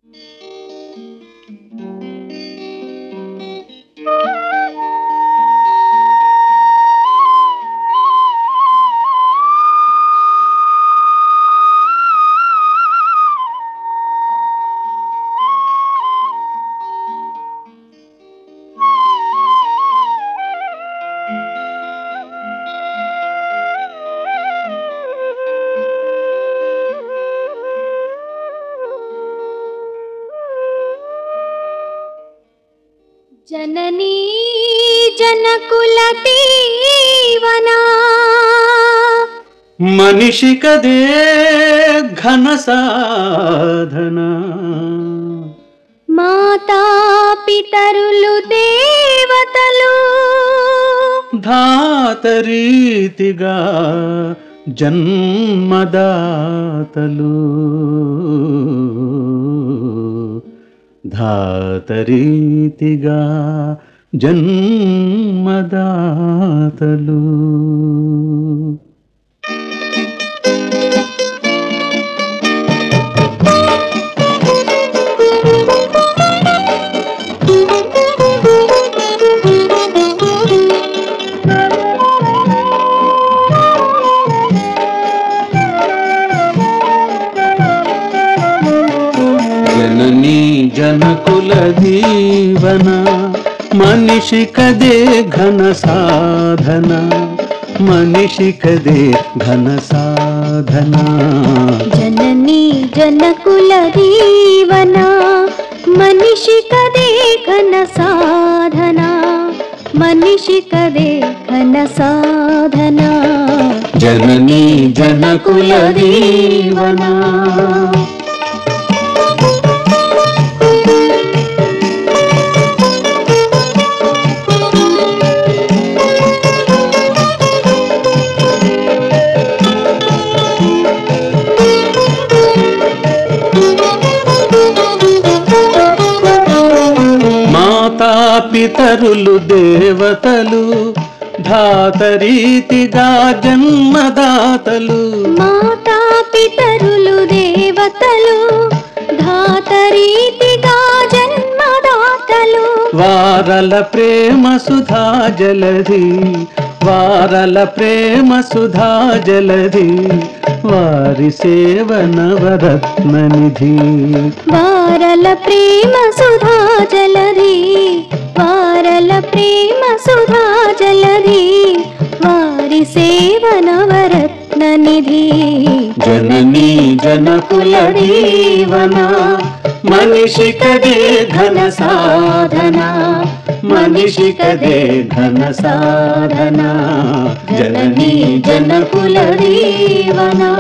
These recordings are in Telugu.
जननी जनकुल दीवना मनिषिकदे घन साधना माता पितरुलु देवतलु धातरीतिगा जन्मदातलु धातरीतिगा जन्मदातलु जननी जनकुल दीवना मनिषिकदे घन साधना मनिषिकदे घन साधना जननी जनकुल दीवना मनिषिकदे घन साधना मनिषिकदे घन साधना जननी जनकुल दीवना माता पितरुलु देवतलु धातरीतिगा जन्मदातलु माता पितरुलु देवतलु धातरीतिगा जन्मदातलु वारल प्रेम सुधा जलधि वारल प्रेम सुधा जलधि वारि सेवनवरत्न निधि वारल प्रेम सुधा जलधि वारल प्रेम सुधा जलधि वारि सेवनवरत्न निधि जननी जनकुल दीवना मनिषिकदे घन साधना मनिषिकदे घन साधना जननी जनकुल दीवना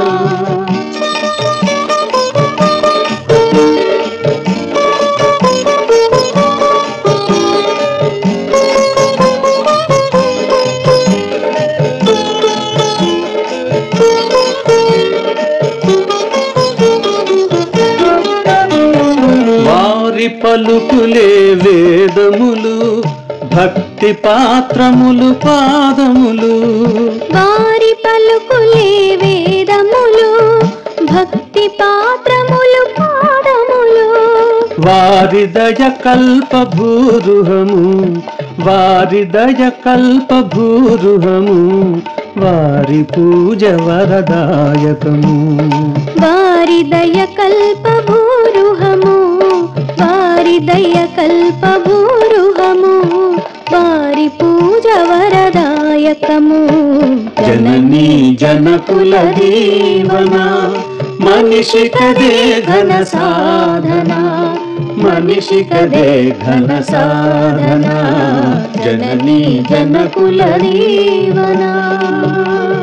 పలుకులే వేదములు భక్తి పాత్రములు పాదములు వారి పలుకులే వేదములు భక్తి పాత్రములు పాదములు వారి దయ కల్ప భూరుహము వారి దయ కల్ప భూరుహము వారి పూజ వరదాయకము వారి దయ కల్ప భూరుహము వారి దయ కల్ప భూరుహము వారి పూజ వరదాయకము जननी जनकुल दीवना मनिषिकदे घन साधना मनिषिकदे घन साधना जननी जनकुल दीवना।